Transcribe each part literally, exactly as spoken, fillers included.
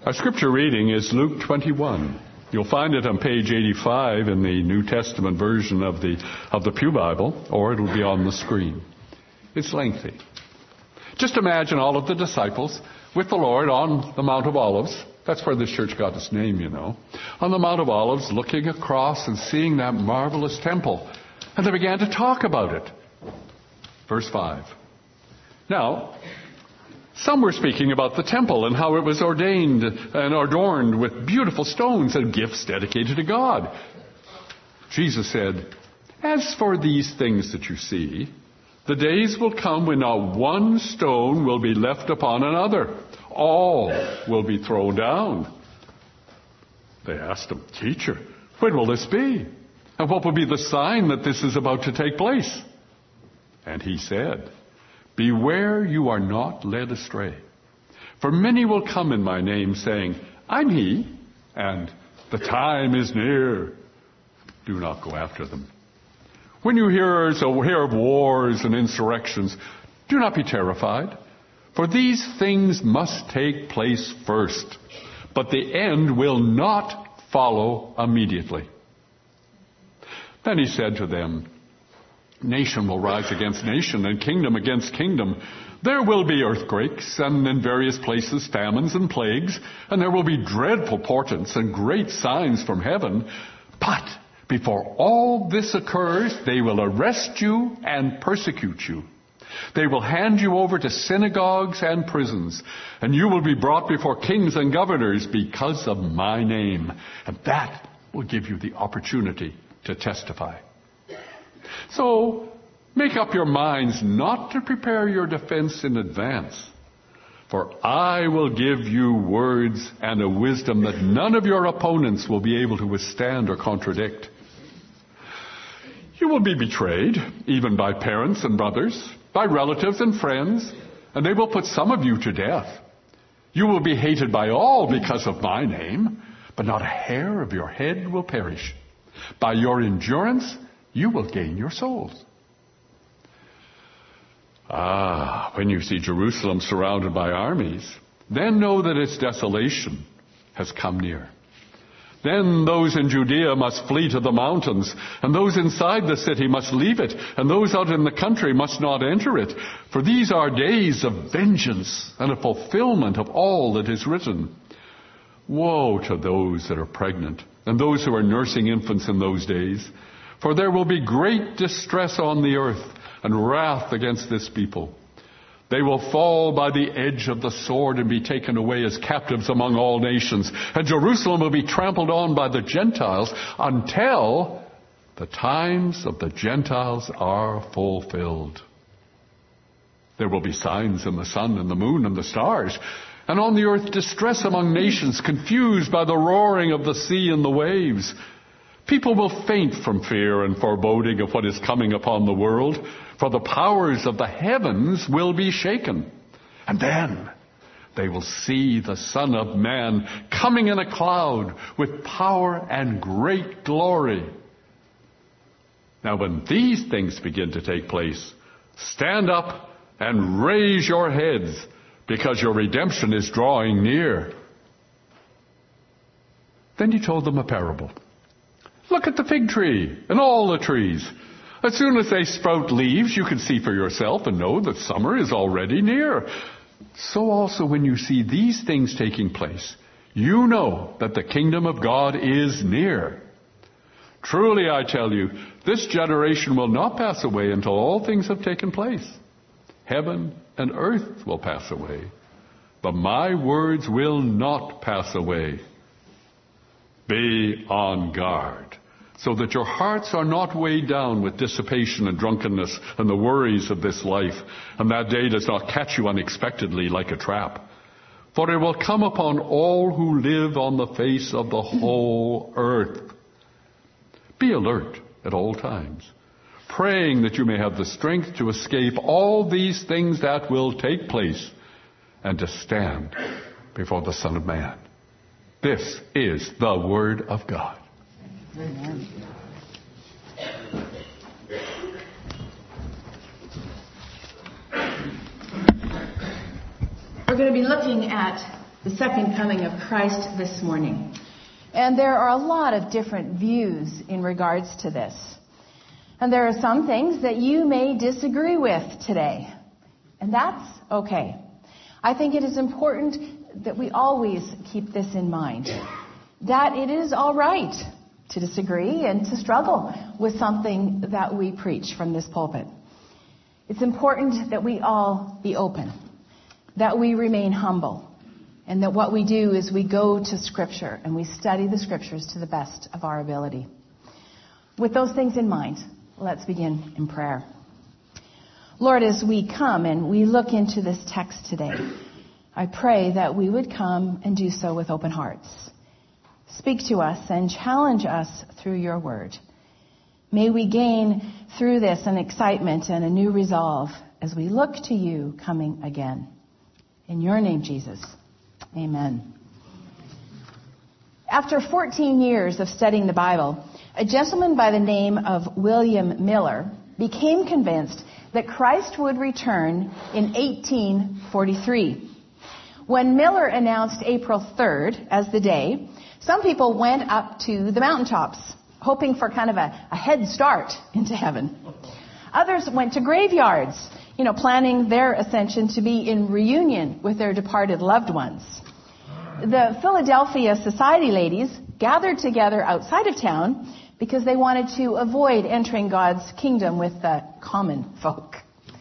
Our scripture reading is Luke twenty-one. You'll find it on page eighty-five in the New Testament version of the of the Pew Bible, or it'll be on the screen. It's lengthy. Just imagine all of the disciples with the Lord on the Mount of Olives. That's where this church got its name, you know. On the Mount of Olives, looking across and seeing that marvelous temple. And they began to talk about it. Verse five. Now, some were speaking about the temple and how it was ordained and adorned with beautiful stones and gifts dedicated to God. Jesus said, "As for these things that you see, the days will come when not one stone will be left upon another. All will be thrown down." They asked him, "Teacher, when will this be? And what will be the sign that this is about to take place?" And he said, "Beware you are not led astray. For many will come in my name, saying, 'I'm he,' and 'the time is near.' Do not go after them. When you hear, so hear of wars and insurrections, do not be terrified, for these things must take place first, but the end will not follow immediately." Then he said to them, "Nation will rise against nation, and kingdom against kingdom. There will be earthquakes, and in various places famines and plagues, and there will be dreadful portents and great signs from heaven. But before all this occurs, they will arrest you and persecute you. They will hand you over to synagogues and prisons, and you will be brought before kings and governors because of my name. And that will give you the opportunity to testify. So make up your minds not to prepare your defense in advance, for I will give you words and a wisdom that none of your opponents will be able to withstand or contradict. You will be betrayed, even by parents and brothers, by relatives and friends, and they will put some of you to death. You will be hated by all because of my name, but not a hair of your head will perish. By your endurance, you will gain your souls. Ah, when you see Jerusalem surrounded by armies, then know that its desolation has come near. Then those in Judea must flee to the mountains, and those inside the city must leave it, and those out in the country must not enter it. For these are days of vengeance and a fulfillment of all that is written. Woe to those that are pregnant, and those who are nursing infants in those days. For there will be great distress on the earth and wrath against this people. They will fall by the edge of the sword and be taken away as captives among all nations. And Jerusalem will be trampled on by the Gentiles until the times of the Gentiles are fulfilled. There will be signs in the sun and the moon and the stars, and on the earth distress among nations, confused by the roaring of the sea and the waves. People will faint from fear and foreboding of what is coming upon the world, for the powers of the heavens will be shaken. And then they will see the Son of Man coming in a cloud with power and great glory. Now when these things begin to take place, stand up and raise your heads, because your redemption is drawing near." Then he told them a parable. "Look at the fig tree and all the trees. As soon as they sprout leaves, you can see for yourself and know that summer is already near. So also when you see these things taking place, you know that the kingdom of God is near. Truly I tell you, this generation will not pass away until all things have taken place. Heaven and earth will pass away, but my words will not pass away. Be on guard, so that your hearts are not weighed down with dissipation and drunkenness and the worries of this life, and that day does not catch you unexpectedly like a trap. For it will come upon all who live on the face of the whole earth. Be alert at all times, praying that you may have the strength to escape all these things that will take place and to stand before the Son of Man." This is the Word of God. Amen. We're going to be looking at the second coming of Christ this morning. And there are a lot of different views in regards to this. And there are some things that you may disagree with today. And that's okay. I think it is important that we always keep this in mind. That it is all right to disagree and to struggle with something that we preach from this pulpit. It's important that we all be open, that we remain humble, and that what we do is we go to Scripture and we study the Scriptures to the best of our ability. With those things in mind, let's begin in prayer. Lord, as we come and we look into this text today, I pray that we would come and do so with open hearts. Speak to us and challenge us through your word. May we gain through this an excitement and a new resolve as we look to you coming again. In your name, Jesus. Amen. After fourteen years of studying the Bible, a gentleman by the name of William Miller became convinced that Christ would return in eighteen forty-three. When Miller announced April third as the day, some people went up to the mountaintops, hoping for kind of a, a head start into heaven. Others went to graveyards, you know, planning their ascension to be in reunion with their departed loved ones. The Philadelphia Society ladies gathered together outside of town because they wanted to avoid entering God's kingdom with the common folk.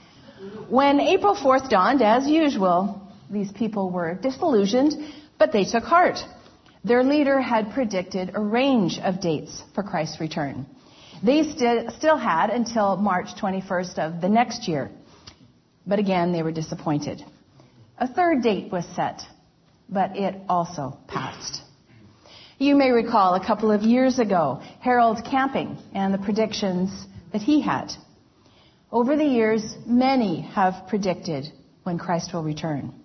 When April fourth dawned, as usual, these people were disillusioned, but they took heart. Their leader had predicted a range of dates for Christ's return. They st- still had until March twenty-first of the next year. But again, they were disappointed. A third date was set, but it also passed. You may recall a couple of years ago, Harold Camping and the predictions that he had. Over the years, many have predicted when Christ will return.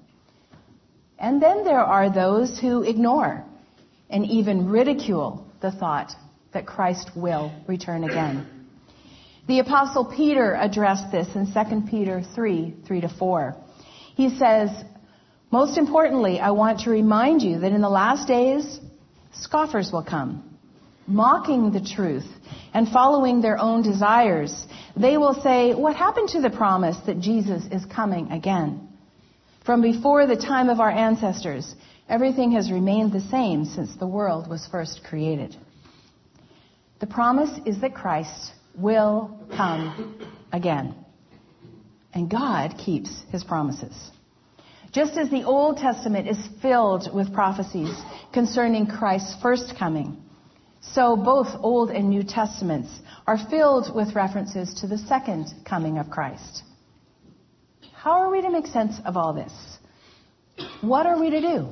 And then there are those who ignore and even ridicule the thought that Christ will return again. The Apostle Peter addressed this in Second Peter three, three to four. He says, "Most importantly, I want to remind you that in the last days, scoffers will come, mocking the truth and following their own desires. They will say, 'What happened to the promise that Jesus is coming again?' From before the time of our ancestors, everything has remained the same since the world was first created." The promise is that Christ will come again. And God keeps his promises. Just as the Old Testament is filled with prophecies concerning Christ's first coming, so both Old and New Testaments are filled with references to the second coming of Christ. How are we to make sense of all this? What are we to do?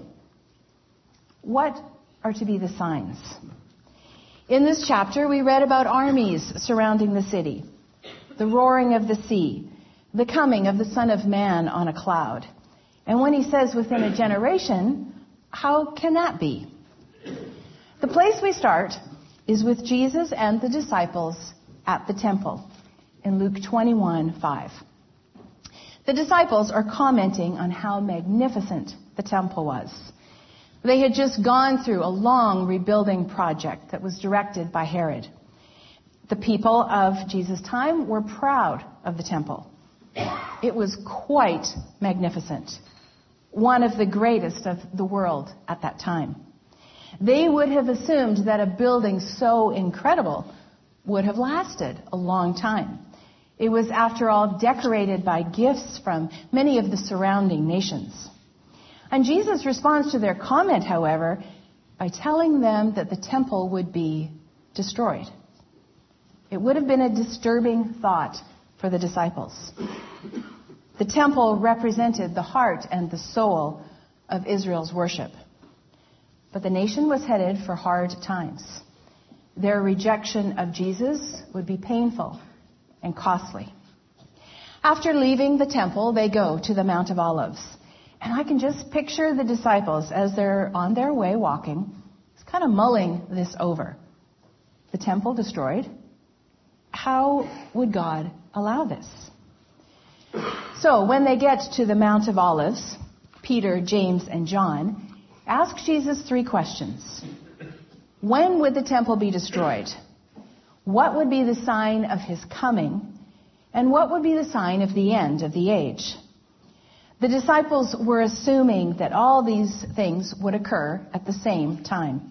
What are to be the signs? In this chapter, we read about armies surrounding the city, the roaring of the sea, the coming of the Son of Man on a cloud. And when he says within a generation, how can that be? The place we start is with Jesus and the disciples at the temple in Luke twenty-one, five. The disciples are commenting on how magnificent the temple was. They had just gone through a long rebuilding project that was directed by Herod. The people of Jesus' time were proud of the temple. It was quite magnificent, one of the greatest of the world at that time. They would have assumed that a building so incredible would have lasted a long time. It was, after all, decorated by gifts from many of the surrounding nations. And Jesus responds to their comment, however, by telling them that the temple would be destroyed. It would have been a disturbing thought for the disciples. The temple represented the heart and the soul of Israel's worship. But the nation was headed for hard times. Their rejection of Jesus would be painful and costly. After leaving the temple, they go to the Mount of Olives. And I can just picture the disciples as they're on their way walking, just kind of mulling this over. The temple destroyed. How would God allow this? So when they get to the Mount of Olives, Peter, James, and John, ask Jesus three questions. When would the temple be destroyed? What would be the sign of his coming? And what would be the sign of the end of the age? The disciples were assuming that all these things would occur at the same time.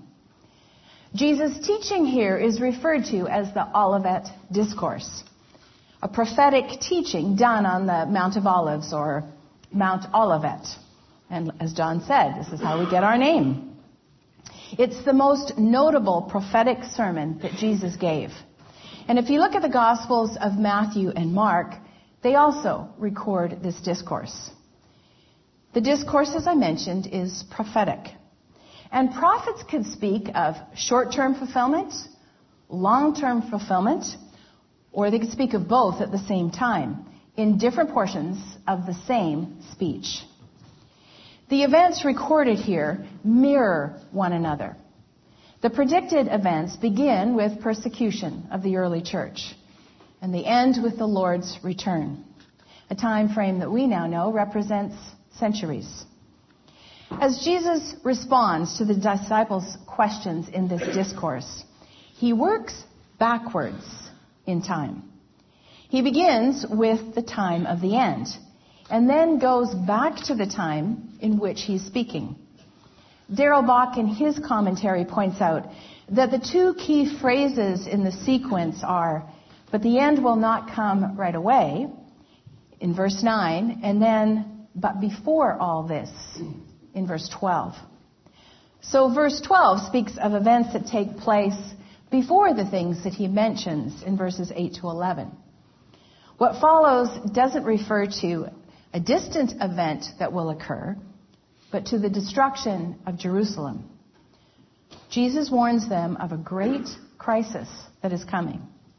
Jesus' teaching here is referred to as the Olivet Discourse, a prophetic teaching done on the Mount of Olives, or Mount Olivet. And as John said, this is how we get our name. It's the most notable prophetic sermon that Jesus gave. And if you look at the Gospels of Matthew and Mark, they also record this discourse. The discourse, as I mentioned, is prophetic. And prophets could speak of short-term fulfillment, long-term fulfillment, or they could speak of both at the same time in different portions of the same speech. The events recorded here mirror one another. The predicted events begin with persecution of the early church, and they end with the Lord's return, a time frame that we now know represents centuries. As Jesus responds to the disciples' questions in this discourse, he works backwards in time. He begins with the time of the end, and then goes back to the time in which he's speaking. Darrell Bock in his commentary points out that the two key phrases in the sequence are, but the end will not come right away, in verse nine, and then, but before all this, in verse twelve. So verse twelve speaks of events that take place before the things that he mentions in verses eight to eleven. What follows doesn't refer to a distant event that will occur, but to the destruction of Jerusalem. Jesus warns them of a great crisis that is coming.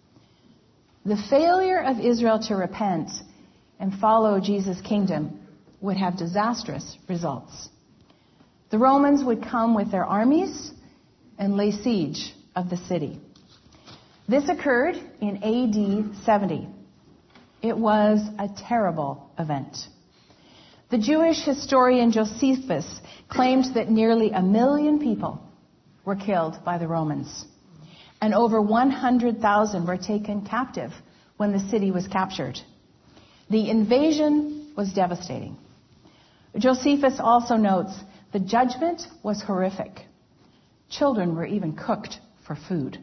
The failure of Israel to repent and follow Jesus' kingdom would have disastrous results. The Romans would come with their armies and lay siege of the city. This occurred in A D seventy. It was a terrible event. The Jewish historian Josephus claimed that nearly a million people were killed by the Romans, and over one hundred thousand were taken captive when the city was captured. The invasion was devastating. Josephus also notes the judgment was horrific. Children were even cooked for food.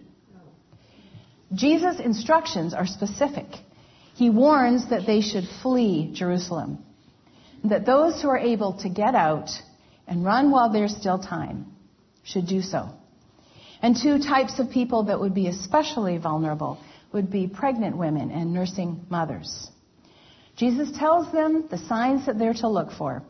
Jesus' instructions are specific. He warns that they should flee Jerusalem, that those who are able to get out and run while there's still time should do so. And two types of people that would be especially vulnerable would be pregnant women and nursing mothers. Jesus tells them the signs that they're to look for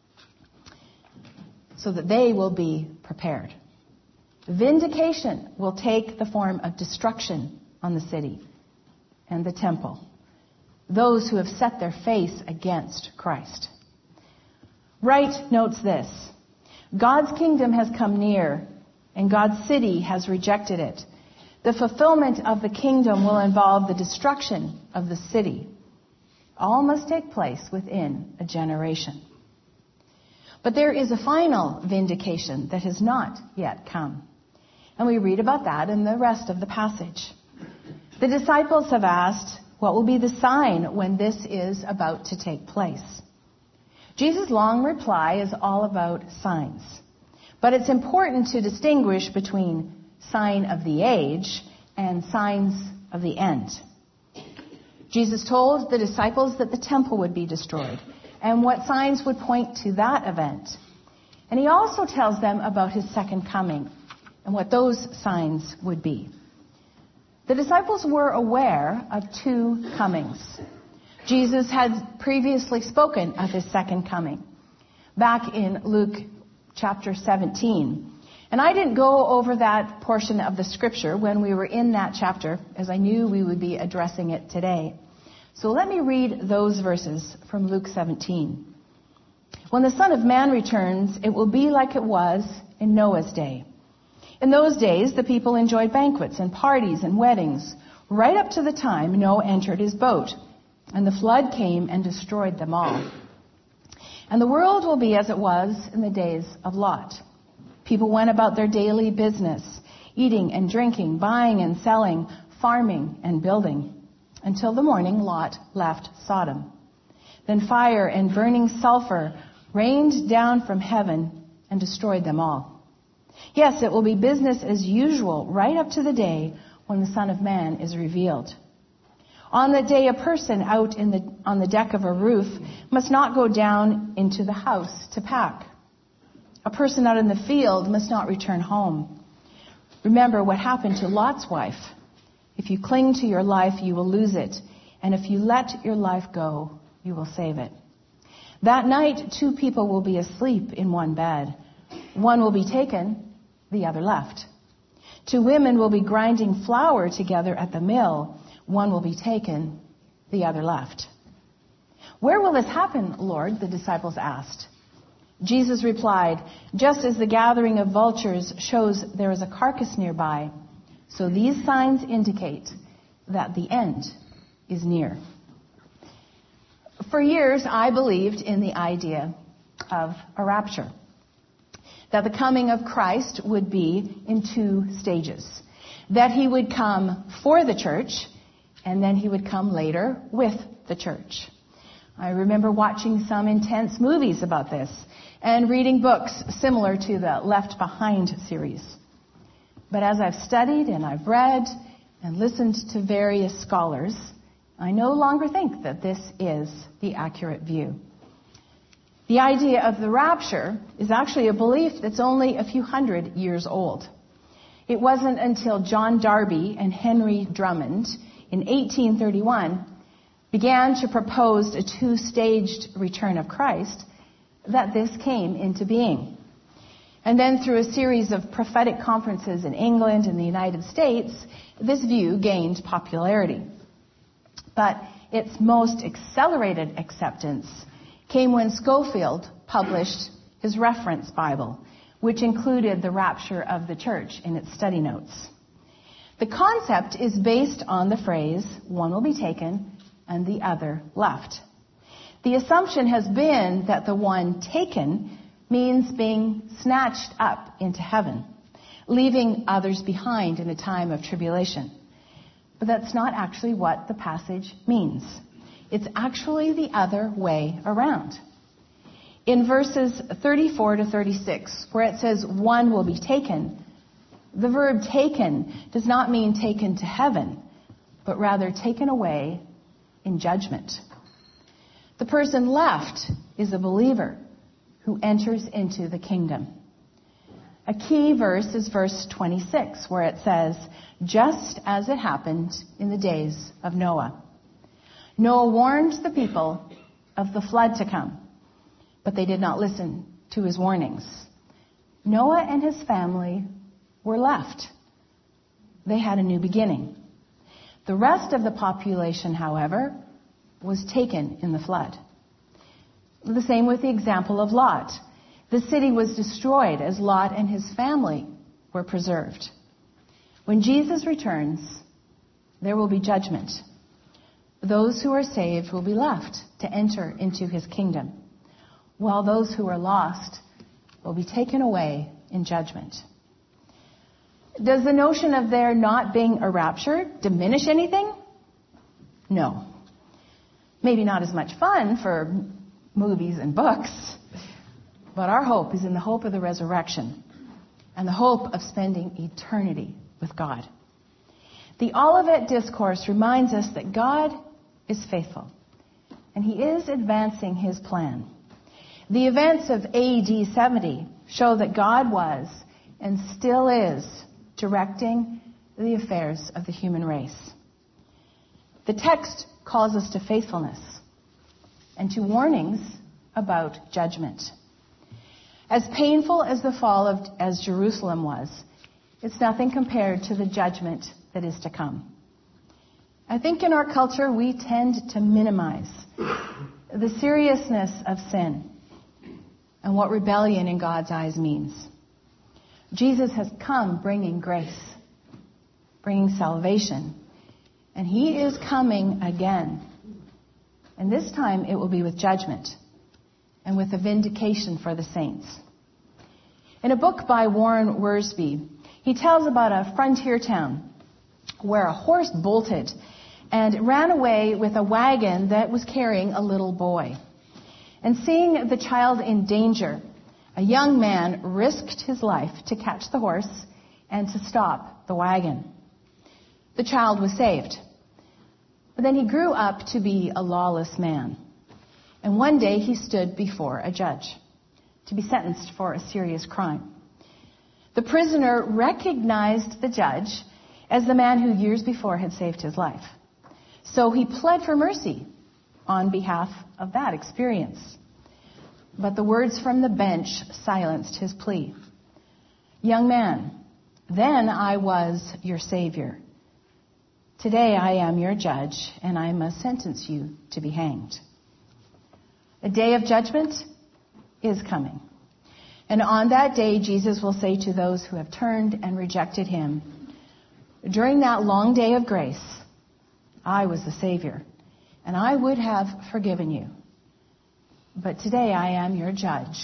so that they will be prepared. Vindication will take the form of destruction on the city and the temple, those who have set their face against Christ. Wright notes this: God's kingdom has come near, and God's city has rejected it. The fulfillment of the kingdom will involve the destruction of the city. All must take place within a generation. But there is a final vindication that has not yet come. And we read about that in the rest of the passage. The disciples have asked, what will be the sign when this is about to take place? Jesus' long reply is all about signs. But it's important to distinguish between sign of the age and signs of the end. Jesus told the disciples that the temple would be destroyed and what signs would point to that event. And he also tells them about his second coming and what those signs would be. The disciples were aware of two comings. Jesus had previously spoken of his second coming back in Luke chapter seventeen. And I didn't go over that portion of the scripture when we were in that chapter, as I knew we would be addressing it today. So let me read those verses from Luke seventeen. When the Son of Man returns, it will be like it was in Noah's day. In those days, the people enjoyed banquets and parties and weddings, right up to the time Noah entered his boat, and the flood came and destroyed them all. And the world will be as it was in the days of Lot. People went about their daily business, eating and drinking, buying and selling, farming and building, until the morning Lot left Sodom. Then fire and burning sulfur rained down from heaven and destroyed them all. Yes, it will be business as usual right up to the day when the Son of Man is revealed. On that day, a person out in the, on the deck of a roof must not go down into the house to pack. A person out in the field must not return home. Remember what happened to Lot's wife. If you cling to your life, you will lose it. And if you let your life go, you will save it. That night, two people will be asleep in one bed. One will be taken, the other left. Two women will be grinding flour together at the mill. One will be taken, the other left. Where will this happen, Lord? The disciples asked. Jesus replied, just as the gathering of vultures shows there is a carcass nearby, so these signs indicate that the end is near. For years, I believed in the idea of a rapture, that the coming of Christ would be in two stages, that he would come for the church, and then he would come later with the church. I remember watching some intense movies about this and reading books similar to the Left Behind series. But as I've studied and I've read and listened to various scholars, I no longer think that this is the accurate view. The idea of the rapture is actually a belief that's only a few hundred years old. It wasn't until John Darby and Henry Drummond in eighteen thirty-one began to propose a two-staged return of Christ that this came into being. And then through a series of prophetic conferences in England and the United States, this view gained popularity. But its most accelerated acceptance came when Scofield published his reference Bible, which included the rapture of the church in its study notes. The concept is based on the phrase, one will be taken and the other left. The assumption has been that the one taken means being snatched up into heaven, leaving others behind in a time of tribulation. But that's not actually what the passage means. It's actually the other way around. In verses thirty-four to thirty-six, where it says one will be taken, the verb taken does not mean taken to heaven, but rather taken away in judgment. The person left is a believer who enters into the kingdom. A key verse is verse twenty-six, where it says, just as it happened in the days of Noah. Noah warned the people of the flood to come, but they did not listen to his warnings. Noah and his family were left. They had a new beginning. The rest of the population, however, was taken in the flood. The same with the example of Lot. The city was destroyed as Lot and his family were preserved. When Jesus returns, there will be judgment. Those who are saved will be left to enter into his kingdom, while those who are lost will be taken away in judgment. Does the notion of there not being a rapture diminish anything? No. Maybe not as much fun for movies and books, but our hope is in the hope of the resurrection and the hope of spending eternity with God. The Olivet Discourse reminds us that God is faithful, and he is advancing his plan. The events of A D seventy show that God was and still is directing the affairs of the human race. The text calls us to faithfulness and to warnings about judgment. As painful as the fall of as Jerusalem was, it's nothing compared to the judgment that is to come. I think in our culture we tend to minimize the seriousness of sin and what rebellion in God's eyes means. Jesus has come bringing grace, bringing salvation, and he is coming again. And this time it will be with judgment. and with a vindication for the saints. In a book by Warren Wiersbe, he tells about a frontier town where a horse bolted and ran away with a wagon that was carrying a little boy. And seeing the child in danger, a young man risked his life to catch the horse and to stop the wagon. The child was saved. But then he grew up to be a lawless man. And one day he stood before a judge to be sentenced for a serious crime. The prisoner recognized the judge as the man who years before had saved his life. So he pled for mercy on behalf of that experience. But the words from the bench silenced his plea. Young man, then I was your savior. Today I am your judge, and I must sentence you to be hanged. A day of judgment is coming. And on that day, Jesus will say to those who have turned and rejected him, during that long day of grace, I was the Savior, and I would have forgiven you. But today I am your judge.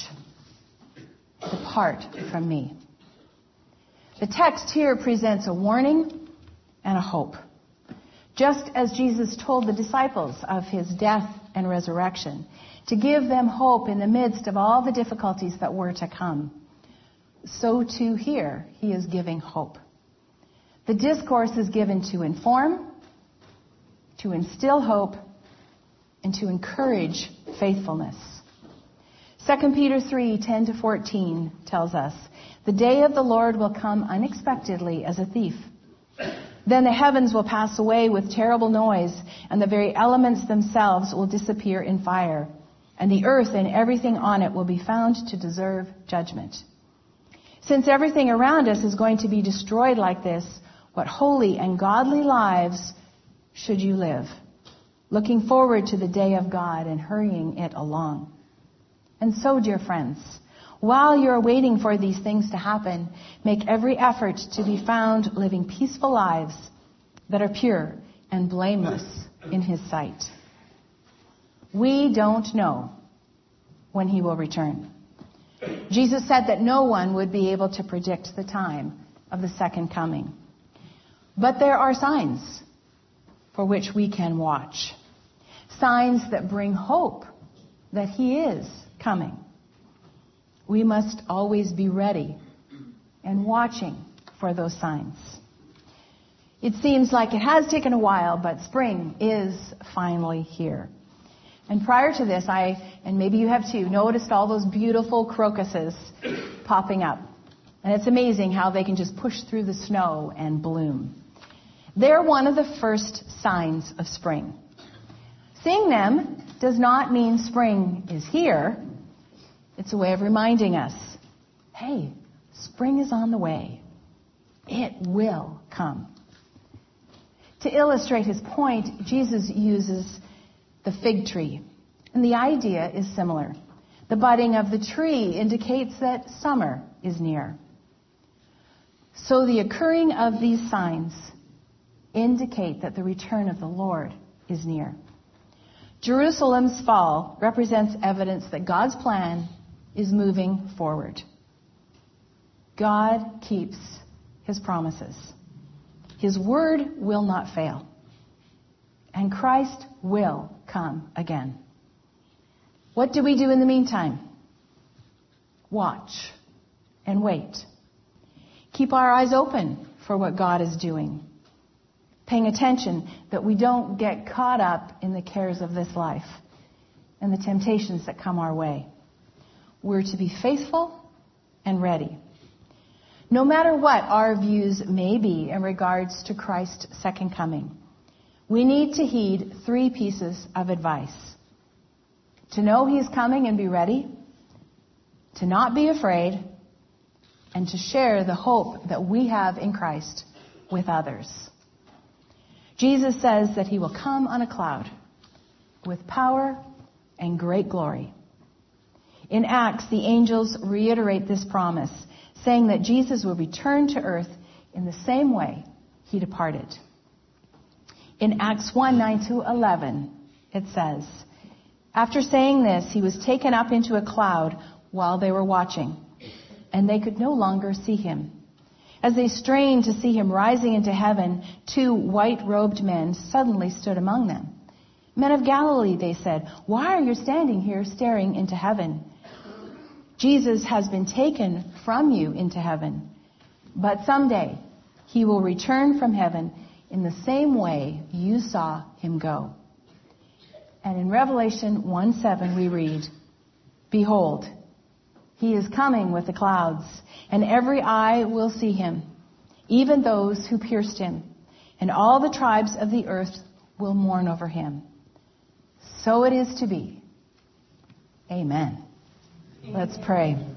Depart from me. The text here presents a warning and a hope. Just as Jesus told the disciples of his death and resurrection, to give them hope in the midst of all the difficulties that were to come, so too here he is giving hope. The discourse is given to inform, to instill hope, and to encourage faithfulness. Second Peter three, ten to fourteen tells us, the day of the Lord will come unexpectedly as a thief. Then the heavens will pass away with terrible noise, and the very elements themselves will disappear in fire, and the earth and everything on it will be found to deserve judgment. Since everything around us is going to be destroyed like this, what holy and godly lives should you live, looking forward to the day of God and hurrying it along? And so, dear friends, while you're waiting for these things to happen, make every effort to be found living peaceful lives that are pure and blameless in his sight. We don't know when he will return. Jesus said that no one would be able to predict the time of the second coming. But there are signs for which we can watch. Signs that bring hope that he is coming. We must always be ready and watching for those signs. It seems like it has taken a while, but spring is finally here. And prior to this, I, and maybe you have too, noticed all those beautiful crocuses popping up. And it's amazing how they can just push through the snow and bloom. They're one of the first signs of spring. Seeing them does not mean spring is here. It's a way of reminding us, hey, spring is on the way. It will come. To illustrate his point, Jesus uses the fig tree. And the idea is similar. The budding of the tree indicates that summer is near. So the occurring of these signs indicate that the return of the Lord is near. Jerusalem's fall represents evidence that God's plan is moving forward. God keeps his promises. His word will not fail. And Christ will come again. What do we do in the meantime? Watch and wait. Keep our eyes open for what God is doing. Paying attention that we don't get caught up in the cares of this life and the temptations that come our way. We're to be faithful and ready. No matter what our views may be in regards to Christ's second coming, we need to heed three pieces of advice. To know he's coming and be ready, to not be afraid, and to share the hope that we have in Christ with others. Jesus says that he will come on a cloud with power and great glory. In Acts, the angels reiterate this promise, saying that Jesus will return to earth in the same way he departed. In Acts one, nine to eleven, it says, After saying this, he was taken up into a cloud while they were watching, and they could no longer see him. As they strained to see him rising into heaven, two white-robed men suddenly stood among them. Men of Galilee, they said, why are you standing here staring into heaven? Jesus has been taken from you into heaven, but someday he will return from heaven in the same way you saw him go. And in Revelation one seven we read, behold, he is coming with the clouds, and every eye will see him, even those who pierced him, and all the tribes of the earth will mourn over him. So it is to be. Amen. Let's pray.